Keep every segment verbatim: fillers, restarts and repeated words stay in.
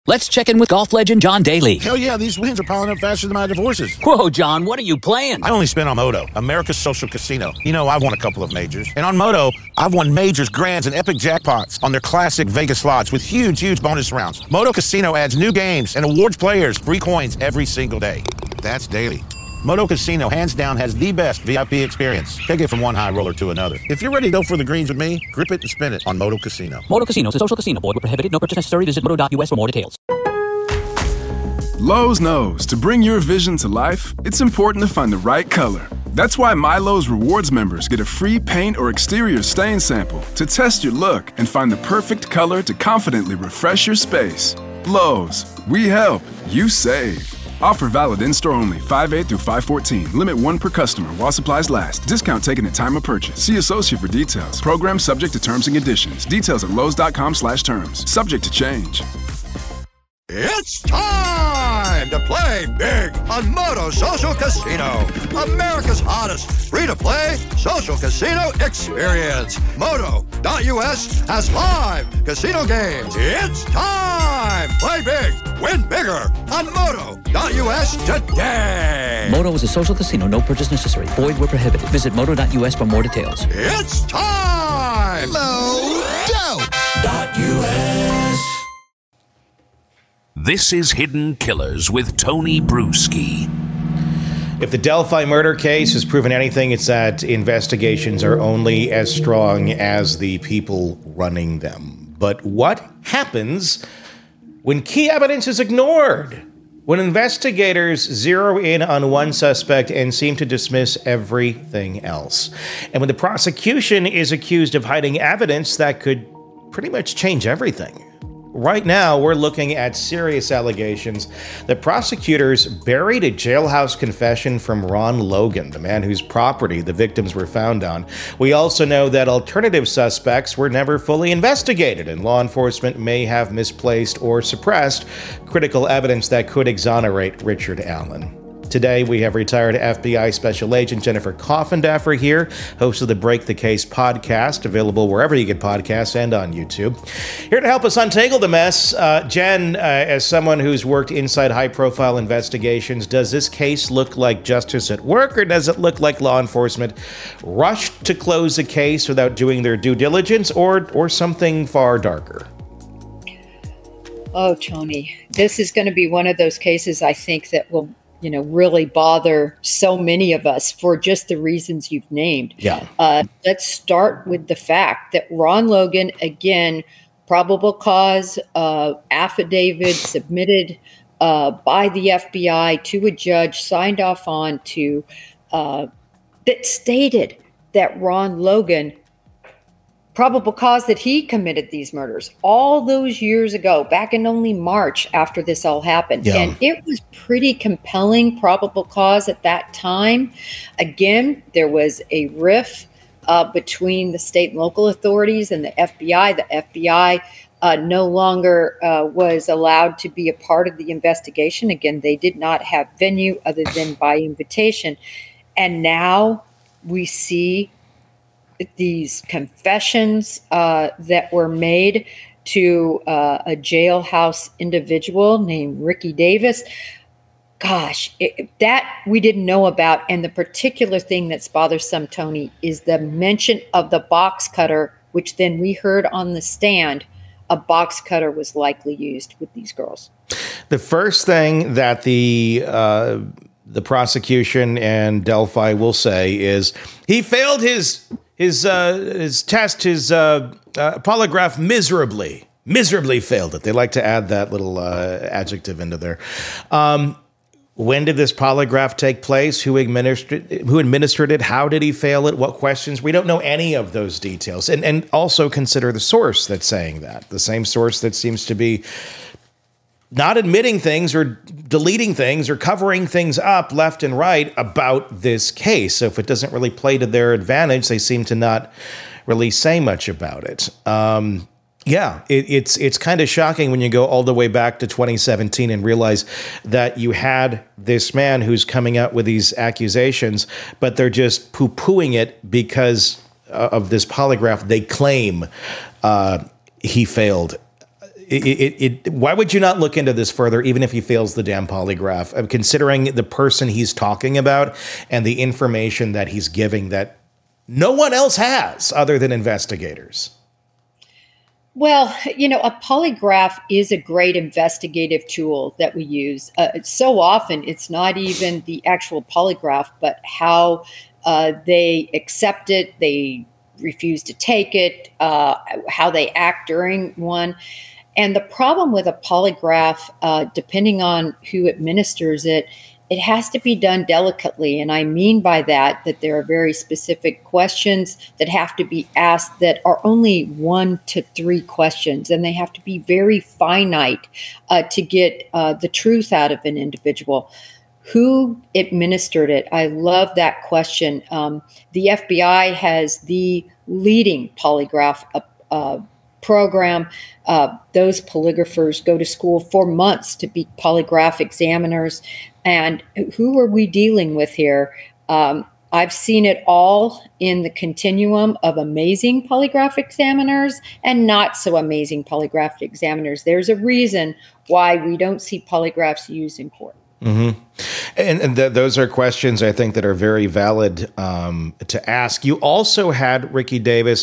Let's check in with golf legend John Daly. Hell yeah, these wins are piling up faster than my divorces. Whoa, John, what are you playing? I only spin on Moto, America's social casino. You know, I've won a couple of majors. And on Moto, I've won majors, grands, and epic jackpots on their classic Vegas slots with huge, huge bonus rounds. Moto Casino adds new games and awards players free coins every single day. That's daily. Moto Casino, hands down, has the best V I P experience. Take it from one high roller to another. If you're ready to go for the greens with me, grip it and spin it on Moto Casino. Moto Casino is a social casino. Void where prohibited. No purchase necessary. Visit moto dot u s for more details. Lowe's knows to bring your vision to life, it's important to find the right color. That's why MyLowe's Rewards members get a free paint or exterior stain sample to test your look and find the perfect color to confidently refresh your space. Lowe's, we help, you save. Offer valid in-store only, five eight through five fourteen. Limit one per customer while supplies last. Discount taken at time of purchase. See associate for details. Program subject to terms and conditions. Details at lowes.com slash terms. Subject to change. It's time to play big on Moto Social Casino, America's hottest free-to-play social casino experience. Moto dot u s has live casino games. It's time! Play big, win bigger on Moto dot u s today. Moto is a social casino. No purchase necessary. Void where prohibited. Visit moto dot u s for more details. It's time! Moto dot u s. This is Hidden Killers with Tony Bruschi. If the Delphi murder case has proven anything, it's that investigations are only as strong as the people running them. But what happens when key evidence is ignored? When investigators zero in on one suspect and seem to dismiss everything else? And when the prosecution is accused of hiding evidence that could pretty much change everything? Right now, we're looking at serious allegations that prosecutors buried a jailhouse confession from Ron Logan, the man whose property the victims were found on. We also know that alternative suspects were never fully investigated, and law enforcement may have misplaced or suppressed critical evidence that could exonerate Richard Allen. Today, we have retired F B I Special Agent Jennifer Coffindaffer here, host of the Break the Case podcast, available wherever you get podcasts and on YouTube. Here to help us untangle the mess, uh, Jen, uh, as someone who's worked inside high-profile investigations, does this case look like justice at work, or does it look like law enforcement rushed to close the case without doing their due diligence, or or something far darker? Oh, Tony, this is going to be one of those cases, I think, that will you know, really bother so many of us for just the reasons you've named. Yeah. Uh, let's start with the fact that Ron Logan, again, probable cause uh, affidavit submitted uh, by the F B I to a judge, signed off on to, uh, that stated that Ron Logan, probable cause that he committed these murders all those years ago, back in only March after this all happened. Yeah. And it was pretty compelling probable cause at that time. Again, there was a rift uh, between the state and local authorities and the F B I. The F B I uh, no longer uh, was allowed to be a part of the investigation. Again, they did not have venue other than by invitation. And now we see these confessions uh, that were made to uh, a jailhouse individual named Ricky Davis. Gosh, it, that we didn't know about. And the particular thing that's bothersome, Tony, is the mention of the box cutter, which then we heard on the stand, a box cutter was likely used with these girls. The first thing that the uh, the prosecution and Delphi will say is he failed his his uh, his test, his uh, uh, polygraph miserably. Miserably failed it. They like to add that little uh, adjective into there. Um, when did this polygraph take place? Who administered who administered it? How did he fail it? What questions? We don't know any of those details. And and also consider the source that's saying that. The same source that seems to be not admitting things or deleting things or covering things up left and right about this case. So if it doesn't really play to their advantage, they seem to not really say much about it. Um, yeah, it, it's it's kind of shocking when you go all the way back to twenty seventeen and realize that you had this man who's coming out with these accusations, but they're just poo-pooing it because of this polygraph they claim uh, he failed. it, it, it, why would you not look into this further, even if he fails the damn polygraph, uh, considering the person he's talking about and the information that he's giving that no one else has other than investigators? Well, you know, a polygraph is a great investigative tool that we use. Uh, so often it's not even the actual polygraph, but how uh, they accept it, they refuse to take it, uh, how they act during one. And the problem with a polygraph, uh, depending on who administers it, it has to be done delicately. And I mean by that, that there are very specific questions that have to be asked that are only one to three questions. And they have to be very finite uh, to get uh, the truth out of an individual. Who administered it? I love that question. Um, the F B I has the leading polygraph uh, uh, program. Uh, those polygraphers go to school for months to be polygraph examiners. And who are we dealing with here? Um, I've seen it all in the continuum of amazing polygraph examiners and not so amazing polygraph examiners. There's a reason why we don't see polygraphs used in court. Mm-hmm. And, and th- those are questions, I think, that are very valid um, to ask. You also had Ricky Davis.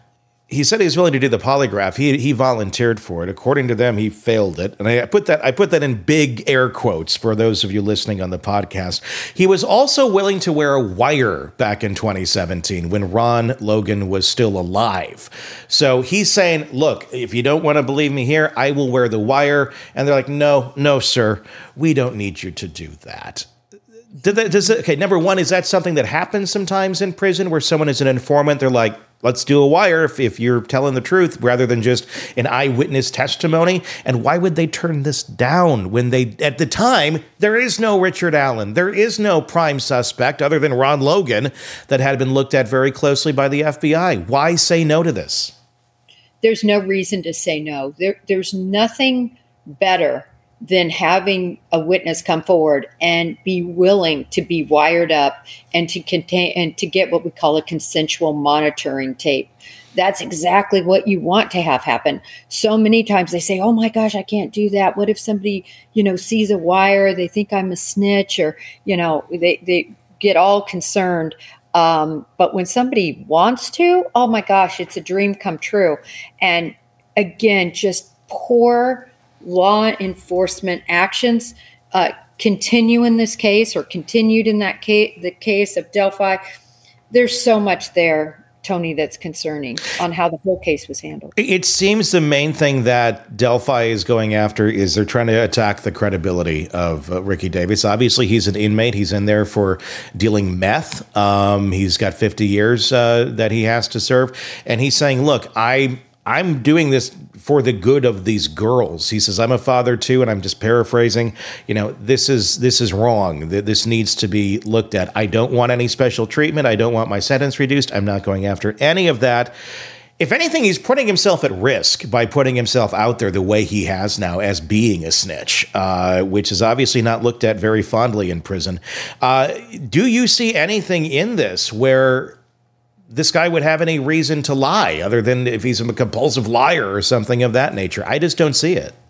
He said he was willing to do the polygraph. He he volunteered for it. According to them, he failed it. And I put that I put that in big air quotes for those of you listening on the podcast. He was also willing to wear a wire back in twenty seventeen when Ron Logan was still alive. So he's saying, look, if you don't want to believe me here, I will wear the wire. And they're like, no, no, sir, we don't need you to do that. Did that, does it, okay, number one, is that something that happens sometimes in prison where someone is an informant? They're like, let's do a wire if, if you're telling the truth rather than just an eyewitness testimony. And why would they turn this down when they, at the time, there is no Richard Allen. There is no prime suspect other than Ron Logan that had been looked at very closely by the F B I. Why say no to this? There's no reason to say no. There, there's nothing better than having a witness come forward and be willing to be wired up and to contain and to get what we call a consensual monitoring tape. That's exactly what you want to have happen. So many times they say, oh my gosh, I can't do that. What if somebody, you know, sees a wire, they think I'm a snitch, or, you know, they, they get all concerned. Um, but when somebody wants to, oh my gosh, it's a dream come true. And again, just poor law enforcement actions uh, continue in this case, or continued in that case, the case of Delphi. There's so much there, Tony, that's concerning on how the whole case was handled. It seems the main thing that Delphi is going after is they're trying to attack the credibility of uh, Ricky Davis. Obviously, he's an inmate. He's in there for dealing meth. Um, he's got fifty years uh, that he has to serve. And he's saying, look, I... I'm doing this for the good of these girls. He says, I'm a father too, and I'm just paraphrasing. You know, this is this is wrong. This needs to be looked at. I don't want any special treatment. I don't want my sentence reduced. I'm not going after any of that. If anything, he's putting himself at risk by putting himself out there the way he has now as being a snitch, uh, which is obviously not looked at very fondly in prison. Uh, do you see anything in this where this guy would have any reason to lie other than if he's a compulsive liar or something of that nature? I just don't see it.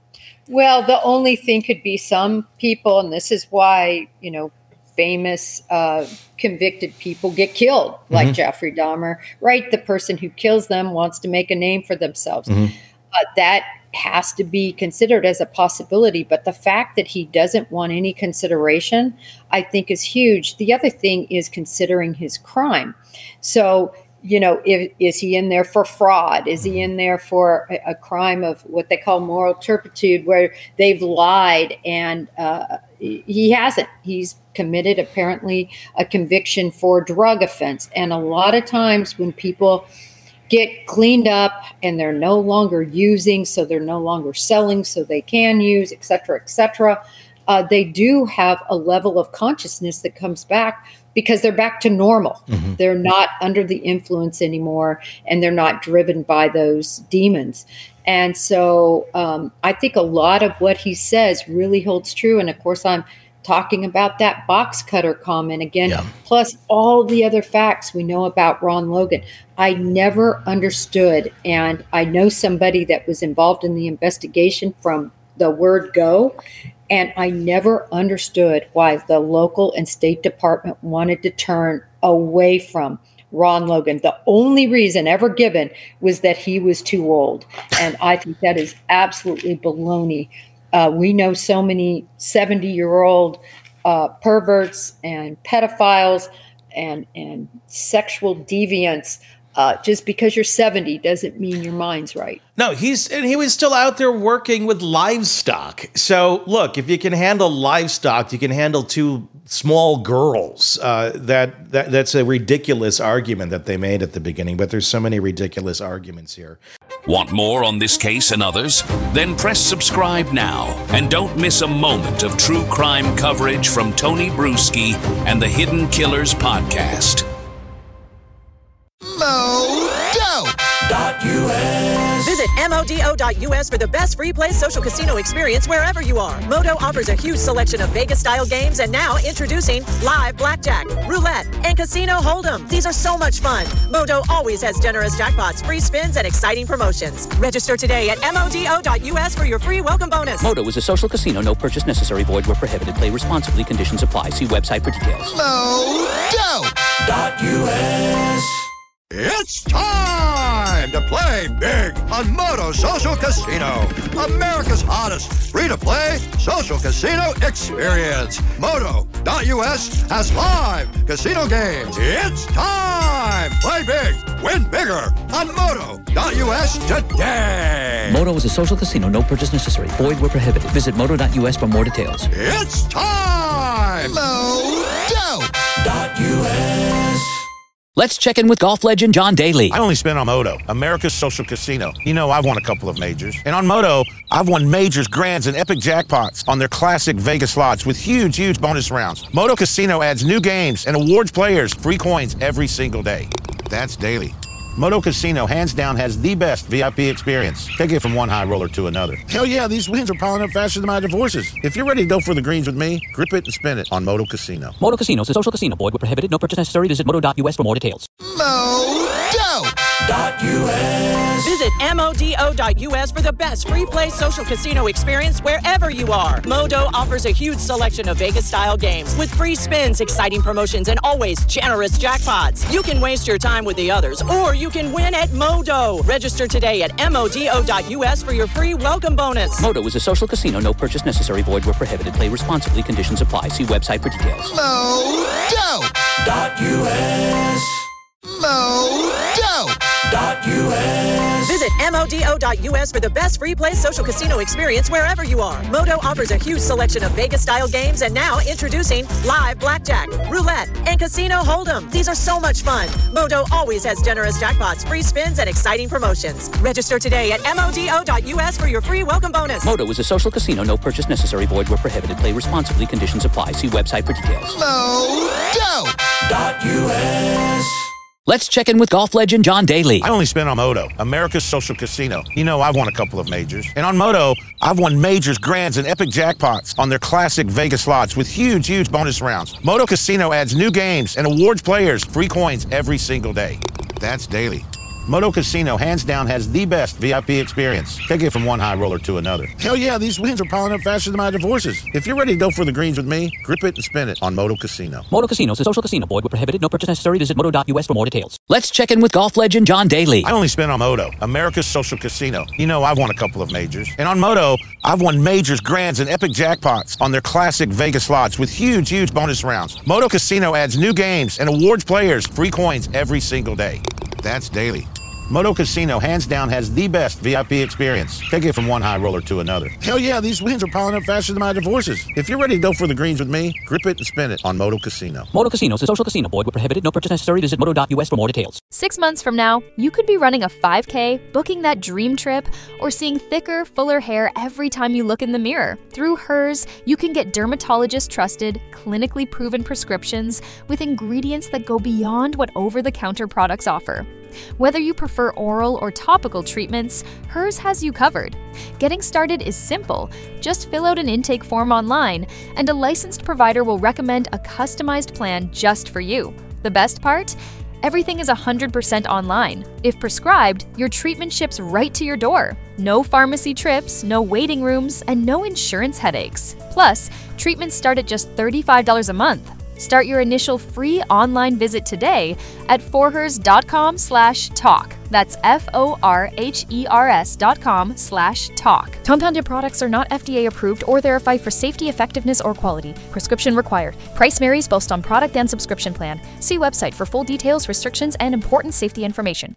Well, the only thing could be some people, and this is why, you know, famous uh, convicted people get killed, like mm-hmm. Jeffrey Dahmer, right? The person who kills them wants to make a name for themselves. Mm-hmm. Uh, that has to be considered as a possibility. But the fact that he doesn't want any consideration, I think, is huge. The other thing is considering his crime. So, you know, if, is he in there for fraud? Is he in there for a, a crime of what they call moral turpitude, where they've lied and uh, he hasn't? He's committed apparently a conviction for drug offense. And a lot of times when people get cleaned up and they're no longer using, so they're no longer selling, so they can use, et cetera, et cetera, uh, they do have a level of consciousness that comes back because they're back to normal. Mm-hmm. They're not under the influence anymore, and they're not driven by those demons. And so um, I think a lot of what he says really holds true. And of course, I'm talking about that box cutter comment again, Yeah. plus all the other facts we know about Ron Logan. I never understood, and I know somebody that was involved in the investigation from the word go, and I never understood why the local and state department wanted to turn away from Ron Logan. The only reason ever given was that he was too old, and I think that is absolutely baloney. Uh, we know so many seventy-year-old uh, perverts and pedophiles and and sexual deviants. Uh, just because you're seventy doesn't mean your mind's right. No, he's and he was still out there working with livestock. So look, if you can handle livestock, you can handle two small girls. Uh, that, that that's a ridiculous argument that they made at the beginning. But there's so many ridiculous arguments here. Want more on this case and others? Then press subscribe now and don't miss a moment of true crime coverage from Tony Bruschi and the Hidden Killers podcast. Visit M O D O dot U S for the best free play social casino experience wherever you are. Modo offers a huge selection of Vegas-style games and now introducing live blackjack, roulette, and casino hold'em. These are so much fun. Modo always has generous jackpots, free spins, and exciting promotions. Register today at M O D O dot U S for your free welcome bonus. Modo is a social casino. No purchase necessary. Void where prohibited. Play responsibly. Conditions apply. See website for details. Modo dot U S. It's time to play big on Modo Social Casino, America's hottest free-to-play social casino experience. Modo dot U S has live casino games. It's time! Play big, win bigger on Modo dot U S today. Modo is a social casino. No purchase necessary. Void where prohibited. Visit Modo dot U S for more details. It's time! Modo dot U S. Let's check in with golf legend John Daly. I only spin on Modo, America's social casino. You know, I've won a couple of majors. And on Modo, I've won majors, grands, and epic jackpots on their classic Vegas slots with huge, huge bonus rounds. Modo Casino adds new games and awards players free coins every single day. That's daily. Modo Casino, hands down, has the best V I P experience. Take it from one high roller to another. Hell yeah, these wins are piling up faster than my divorces. If you're ready to go for the greens with me, grip it and spin it on Modo Casino. Modo Casino is a social casino. Void where prohibited. No purchase necessary. Visit Modo dot U S for more details. Modo dot U S. Visit M O D O dot U S for the best free play social casino experience wherever you are. Modo offers a huge selection of Vegas-style games with free spins, exciting promotions, and always generous jackpots. You can waste your time with the others, or you can win at Modo. Register today at M O D O dot U S for your free welcome bonus. Modo is a social casino. No purchase necessary. Void where prohibited. Play responsibly. Conditions apply. See website for details. Modo dot U S. Modo dot U S. Visit M O D O dot U S for the best free play social casino experience wherever you are. Modo offers a huge selection of Vegas-style games and now introducing live blackjack, roulette, and casino hold'em. These are so much fun. Modo always has generous jackpots, free spins, and exciting promotions. Register today at M O D O dot U S for your free welcome bonus. Modo is a social casino. No purchase necessary. Void where prohibited. Play responsibly. Conditions apply. See website for details. Modo dot U S. Let's check in with golf legend John Daly. I only spin on Modo, America's social casino. You know, I've won a couple of majors. And on Modo, I've won majors, grands, and epic jackpots on their classic Vegas slots with huge, huge bonus rounds. Modo Casino adds new games and awards players free coins every single day. That's daily. Modo Casino, hands down, has the best V I P experience. Take it from one high roller to another. Hell yeah, these wins are piling up faster than my divorces. If you're ready to go for the greens with me, grip it and spin it on Modo Casino. Modo Casino is a social casino. Void where prohibited. No purchase necessary. Visit Modo dot U S for more details. Let's check in with golf legend John Daly. I only spin on Modo, America's social casino. You know, I've won a couple of majors. And on Modo, I've won majors, grands, and epic jackpots on their classic Vegas slots with huge, huge bonus rounds. Modo Casino adds new games and awards players free coins every single day. That's daily. Modo Casino, hands down, has the best V I P experience. Take it from one high roller to another. Hell yeah, these wins are piling up faster than my divorces. If you're ready to go for the greens with me, grip it and spin it on Modo Casino. Modo Casino is a social casino. Void where prohibited. No purchase necessary. Visit Modo dot U S for more details. Six months from now, you could be running a five K, booking that dream trip, or seeing thicker, fuller hair every time you look in the mirror. Through Hers, you can get dermatologist-trusted, clinically proven prescriptions with ingredients that go beyond what over-the-counter products offer. Whether you prefer oral or topical treatments, Hers has you covered. Getting started is simple. Just fill out an intake form online, and a licensed provider will recommend a customized plan just for you. The best part? Everything is one hundred percent online. If prescribed, your treatment ships right to your door. No pharmacy trips, no waiting rooms, and no insurance headaches. Plus, treatments start at just thirty-five dollars a month. Start your initial free online visit today at forhers dot com slash talk. That's F O R H E R S dot com slash talk. Compounded products are not F D A approved or verified for safety, effectiveness, or quality. Prescription required. Price varies based on product and subscription plan. See website for full details, restrictions, and important safety information.